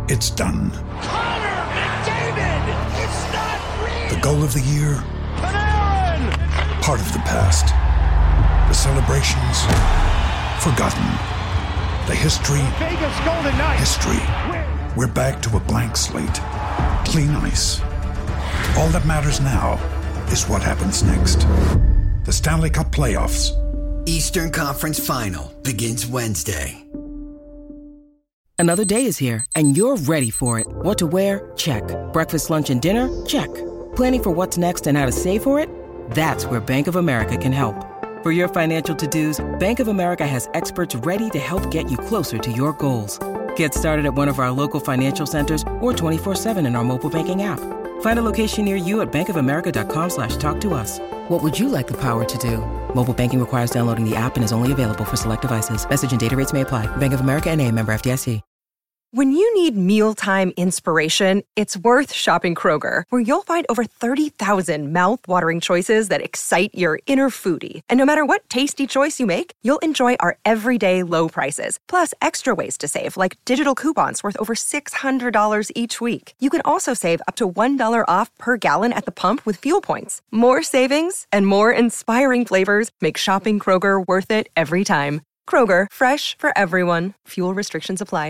it's done. Connor McDavid! It's not real! The goal of the year? Panarin! Part of the past. The celebrations? Forgotten. The history? Vegas Golden Knights! History. We're back to a blank slate. Clean ice. All that matters now is what happens next. The Stanley Cup Playoffs. Eastern Conference Final begins Wednesday. Another day is here, and you're ready for it. What to wear? Check. Breakfast, lunch, and dinner? Check. Planning for what's next and how to save for it? That's where Bank of America can help. For your financial to-dos, Bank of America has experts ready to help get you closer to your goals. Get started at one of our local financial centers or 24/7 in our mobile banking app. Find a location near you at bankofamerica.com/talktous. What would you like the power to do? Mobile banking requires downloading the app and is only available for select devices. Message and data rates may apply. Bank of America N.A., member FDIC. When you need mealtime inspiration, it's worth shopping Kroger, where you'll find over 30,000 mouth-watering choices that excite your inner foodie. And no matter what tasty choice you make, you'll enjoy our everyday low prices, plus extra ways to save, like digital coupons worth over $600 each week. You can also save up to $1 off per gallon at the pump with fuel points. More savings and more inspiring flavors make shopping Kroger worth it every time. Kroger, fresh for everyone. Fuel restrictions apply.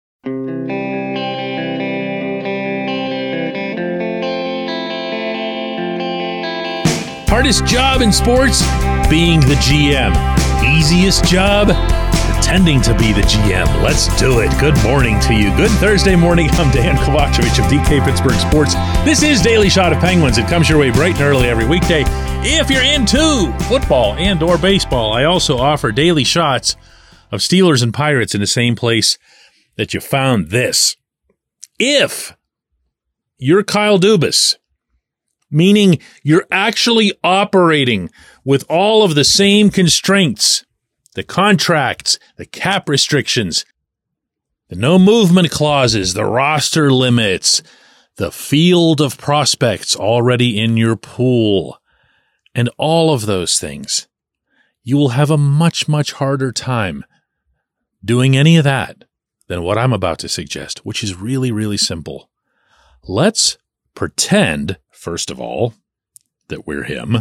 Hardest job in sports? Being the GM. Easiest job? Pretending to be the GM. Let's do it. Good morning to you. Good Thursday morning. I'm Dan Kovacevic of DK Pittsburgh Sports. This is Daily Shot of Penguins. It comes your way bright and early every weekday. If you're into football and or baseball, I also offer daily shots of Steelers and Pirates in the same place that you found this. If you're Kyle Dubas, meaning you're actually operating with all of the same constraints, the contracts, the cap restrictions, the no movement clauses, the roster limits, the field of prospects already in your pool, and all of those things, you will have a much, much harder time doing any of that than what I'm about to suggest, which is really, really simple. Let's pretend, first of all, that we're him,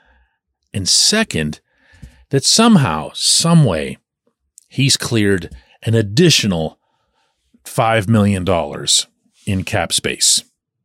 and second, that somehow, some way, he's cleared an additional $5 million in cap space.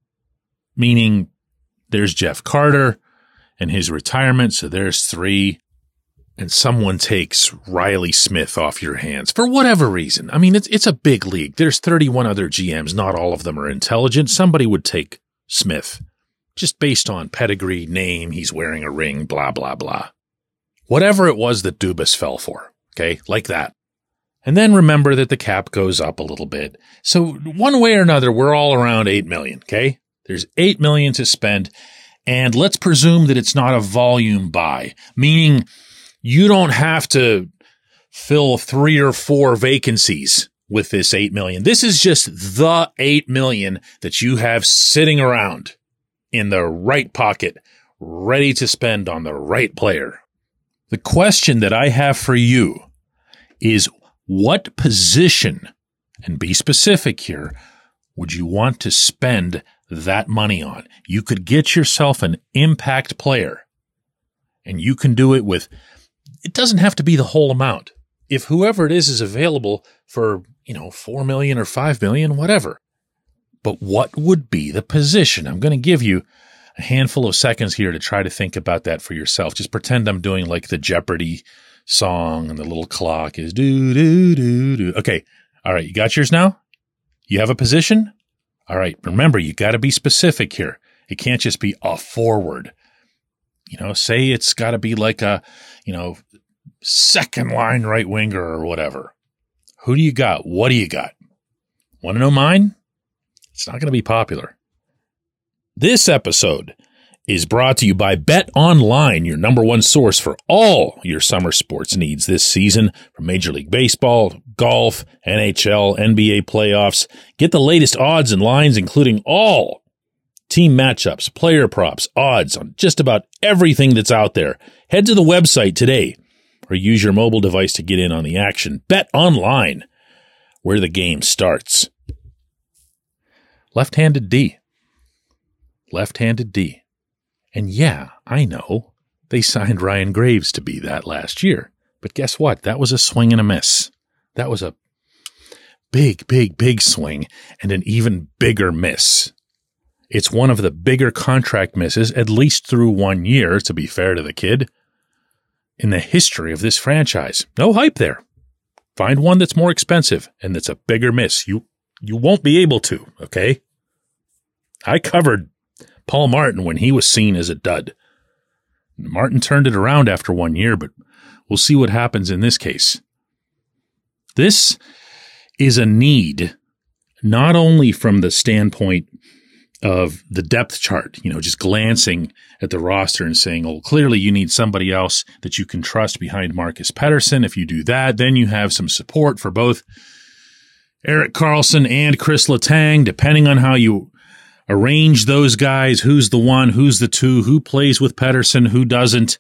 Meaning there's Jeff Carter and his retirement, so there's 3. And someone takes Riley Smith off your hands for whatever reason. I mean, it's a big league. There's 31 other GMs. Not all of them are intelligent. Somebody would take Smith just based on pedigree, name, he's wearing a ring, blah, blah, blah. Whatever it was that Dubas fell for, okay, like that. And then remember that the cap goes up a little bit. So one way or another, we're all around $8 million, okay? There's $8 million to spend. And let's presume that it's not a volume buy, meaning you don't have to fill 3 or 4 vacancies with this $8 million. This is just the $8 million that you have sitting around in the right pocket, ready to spend on the right player. The question that I have for you is, what position, and be specific here, would you want to spend that money on? You could get yourself an impact player, and you can do it with, it doesn't have to be the whole amount. If whoever it is available for, $4 million or $5 million, whatever. But what would be the position? I'm going to give you a handful of seconds here to try to think about that for yourself. Just pretend I'm doing like the Jeopardy song and the little clock is do, do, do, do. Okay. All right. You got yours now? You have a position? All right. Remember, you got to be specific here. It can't just be a forward. Say it's got to be like a, second line right winger or whatever. Who do you got? What do you got? Want to know mine? It's not going to be popular. This episode is brought to you by Bet Online, your number one source for all your summer sports needs this season, from Major League Baseball, golf, NHL, NBA playoffs. Get the latest odds and lines, including all team matchups, player props, odds on just about everything that's out there. Head to the website today or use your mobile device to get in on the action. Bet Online, where the game starts. Left-handed D. Left-handed D. And yeah, I know they signed Ryan Graves to be that last year. But guess what? That was a swing and a miss. That was a big, big, big swing and an even bigger miss. It's one of the bigger contract misses, at least through 1 year, to be fair to the kid, in the history of this franchise. No hype there. Find one that's more expensive and that's a bigger miss. You won't be able to, okay? I covered Paul Martin when he was seen as a dud. Martin turned it around after 1 year, but we'll see what happens in this case. This is a need, not only from the standpoint of the depth chart, just glancing at the roster and saying, oh, clearly you need somebody else that you can trust behind Marcus Pettersson. If you do that, then you have some support for both Erik Karlsson and Chris Letang, depending on how you arrange those guys, who's the one, who's the two, who plays with Pettersson, who doesn't.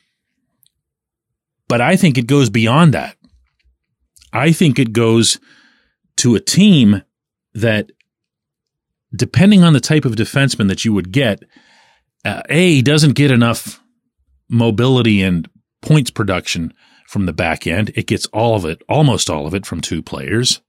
But I think it goes beyond that. I think it goes to a team that, depending on the type of defenseman that you would get, doesn't get enough mobility and points production from the back end. It gets all of it, almost all of it, from two players.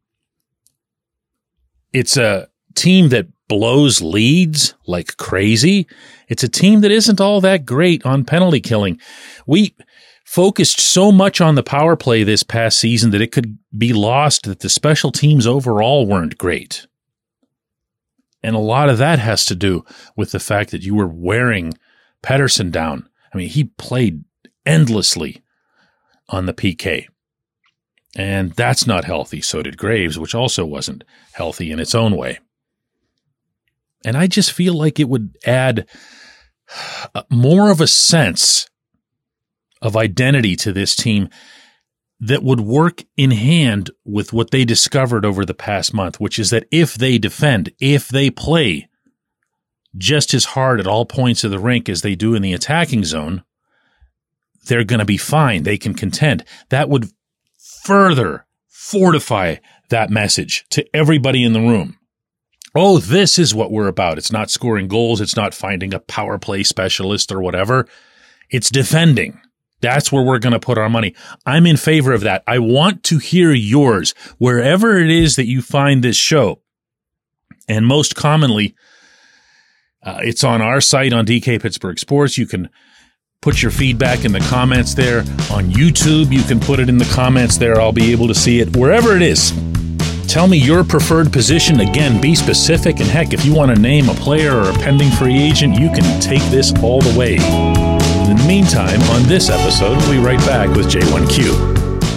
It's a team that blows leads like crazy. It's a team that isn't all that great on penalty killing. We focused so much on the power play this past season that it could be lost that the special teams overall weren't great. And a lot of that has to do with the fact that you were wearing Pettersson down. I mean, he played endlessly on the PK. And that's not healthy. So did Graves, which also wasn't healthy in its own way. And I just feel like it would add more of a sense of identity to this team that would work in hand with what they discovered over the past month, which is that if they defend, if they play just as hard at all points of the rink as they do in the attacking zone, they're going to be fine. They can contend. That would further fortify that message to everybody in the room. Oh, this is what we're about. It's not scoring goals. It's not finding a power play specialist or whatever. It's defending. That's where we're going to put our money. I'm in favor of that. I want to hear yours wherever it is that you find this show. And most commonly, it's on our site on DK Pittsburgh Sports. You can put your feedback in the comments there. On YouTube, you can put it in the comments there. I'll be able to see it. Wherever it is, tell me your preferred position. Again, be specific. And heck, if you want to name a player or a pending free agent, you can take this all the way. In the meantime, on this episode, we'll be right back with J1Q.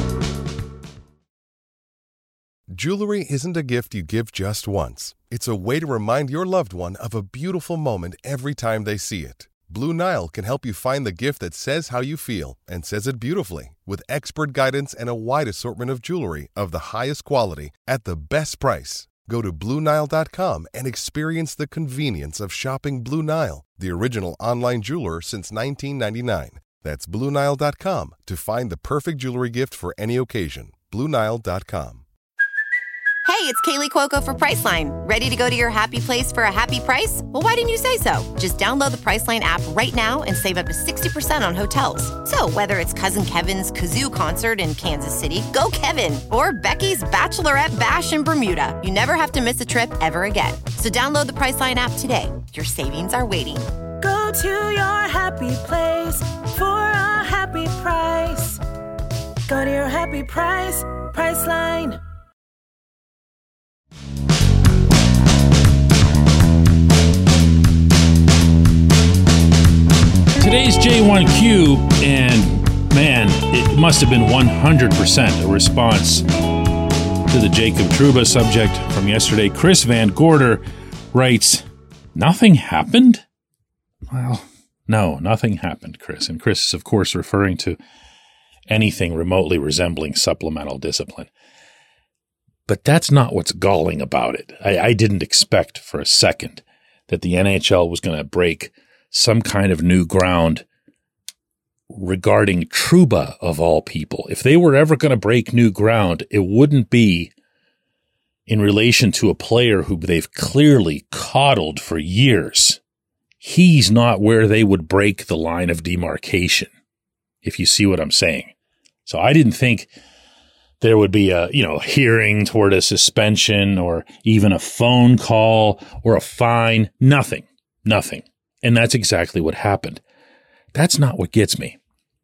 Jewelry isn't a gift you give just once. It's a way to remind your loved one of a beautiful moment every time they see it. Blue Nile can help you find the gift that says how you feel and says it beautifully, with expert guidance and a wide assortment of jewelry of the highest quality at the best price. Go to BlueNile.com and experience the convenience of shopping Blue Nile, the original online jeweler since 1999. That's BlueNile.com to find the perfect jewelry gift for any occasion. BlueNile.com. Hey, it's Kaylee Cuoco for Priceline. Ready to go to your happy place for a happy price? Well, why didn't you say so? Just download the Priceline app right now and save up to 60% on hotels. So whether it's Cousin Kevin's Kazoo Concert in Kansas City, go Kevin, or Becky's Bachelorette Bash in Bermuda, you never have to miss a trip ever again. So download the Priceline app today. Your savings are waiting. Go to your happy place for a happy price. Go to your happy price, Priceline. Today's J1Q, and man, it must have been 100% a response to the Jacob Trouba subject from yesterday. Chris Van Gorder writes, nothing happened? Well, no, nothing happened, Chris. And Chris is, of course, referring to anything remotely resembling supplemental discipline. But that's not what's galling about it. I didn't expect for a second that the NHL was going to break some kind of new ground regarding Trouba, of all people. If they were ever going to break new ground, it wouldn't be in relation to a player who they've clearly coddled for years. He's not where they would break the line of demarcation, if you see what I'm saying. So I didn't think there would be a, hearing toward a suspension or even a phone call or a fine. Nothing. And that's exactly what happened. That's not what gets me.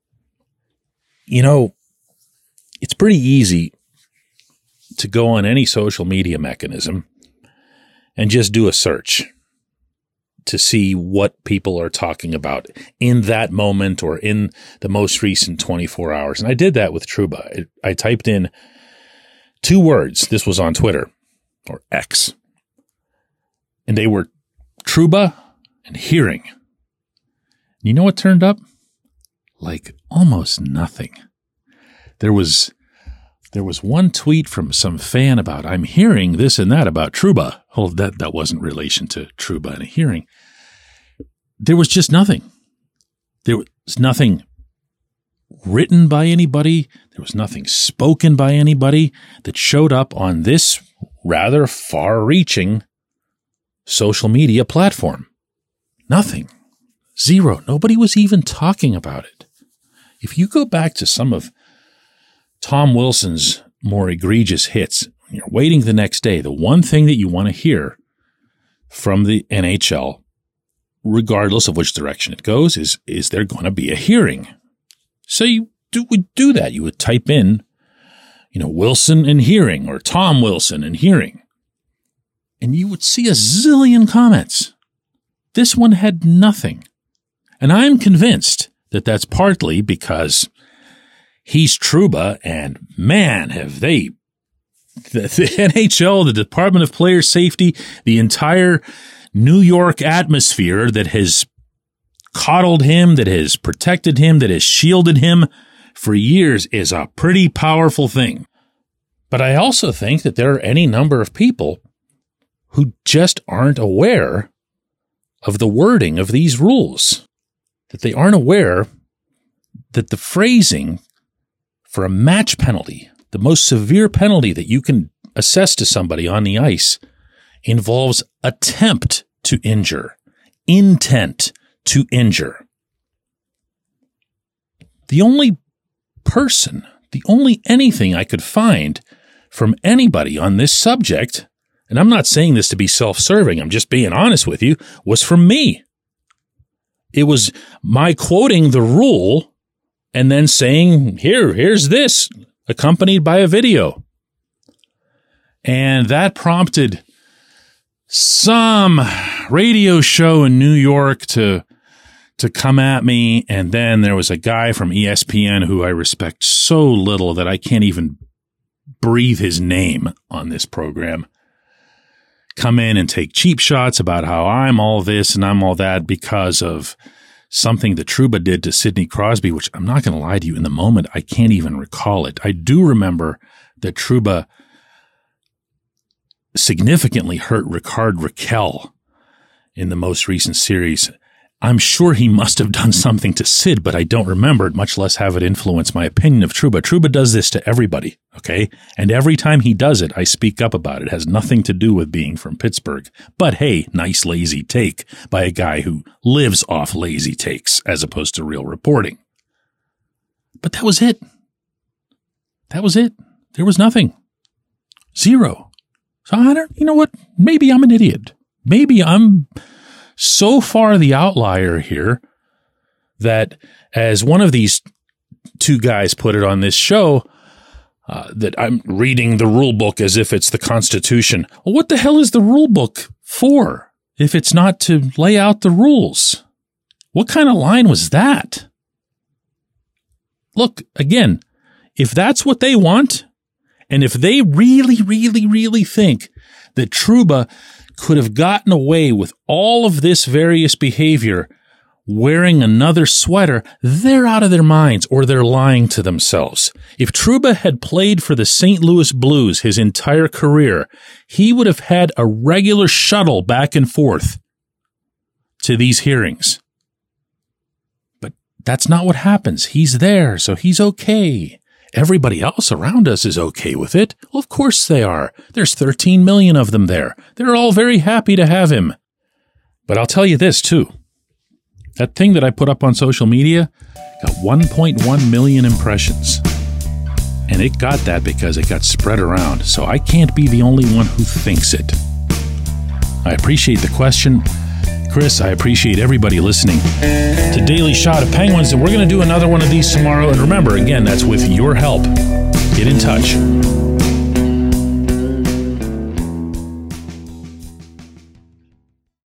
It's pretty easy to go on any social media mechanism and just do a search to see what people are talking about in that moment or in the most recent 24 hours. And I did that with Trouba. I typed in 2 words. This was on Twitter or X. And they were Trouba and hearing. You know what turned up? Like almost nothing. There was one tweet from some fan about, I'm hearing this and that about Trouba. Oh, that wasn't relation to Trouba and a hearing. There was just nothing. There was nothing written by anybody. There was nothing spoken by anybody that showed up on this rather far-reaching social media platform. Nothing. Zero. Nobody was even talking about it. If you go back to some of Tom Wilson's more egregious hits, you're waiting the next day, the one thing that you want to hear from the NHL, regardless of which direction it goes, is there going to be a hearing? So you would do that. You would type in, Wilson and hearing or Tom Wilson and hearing. And you would see a zillion comments. This one had nothing. And I'm convinced that that's partly because he's Trouba, and man, have they, the NHL, the Department of Player Safety, the entire New York atmosphere that has coddled him, that has protected him, that has shielded him for years is a pretty powerful thing. But I also think that there are any number of people who just aren't aware of the wording of these rules, that they aren't aware that the phrasing for a match penalty, the most severe penalty that you can assess to somebody on the ice, involves attempt to injure, intent to injure. The only person, the only anything I could find from anybody on this subject, and I'm not saying this to be self-serving, I'm just being honest with you, was from me. It was my quoting the rule and then saying, here's this, accompanied by a video. And that prompted some radio show in New York to come at me. And then there was a guy from ESPN who I respect so little that I can't even breathe his name on this program, come in and take cheap shots about how I'm all this and I'm all that because of something that Trouba did to Sidney Crosby, which I'm not going to lie to you, in the moment, I can't even recall it. I do remember that Trouba significantly hurt Rickard Rakell in the most recent series. I'm sure he must have done something to Sid, but I don't remember it, much less have it influence my opinion of Trouba. Trouba does this to everybody, okay? And every time he does it, I speak up about it. It has nothing to do with being from Pittsburgh. But hey, nice lazy take by a guy who lives off lazy takes as opposed to real reporting. But that was it. That was it. There was nothing. Zero. So you know what? Maybe I'm an idiot. Maybe I'm so far the outlier here that, as one of these 2 guys put it on this show, that I'm reading the rule book as if it's the Constitution. Well, what the hell is the rule book for if it's not to lay out the rules? What kind of line was that? Look, again, if that's what they want, and if they really, really, really think that Trouba could have gotten away with all of this various behavior wearing another sweater, they're out of their minds or they're lying to themselves. If Trouba had played for the St. Louis Blues his entire career, he would have had a regular shuttle back and forth to these hearings. But that's not what happens. He's there, so he's okay. everybody else around us is okay with it. Well, of course they are. There's 13 million of them there. They're all very happy to have him. But I'll tell you this, too. That thing that I put up on social media got 1.1 million impressions. And it got that because it got spread around. So I can't be the only one who thinks it. I appreciate the question. Chris, I appreciate everybody listening to Daily Shot of Penguins, and we're going to do another one of these tomorrow. And remember, again, that's with your help. Get in touch.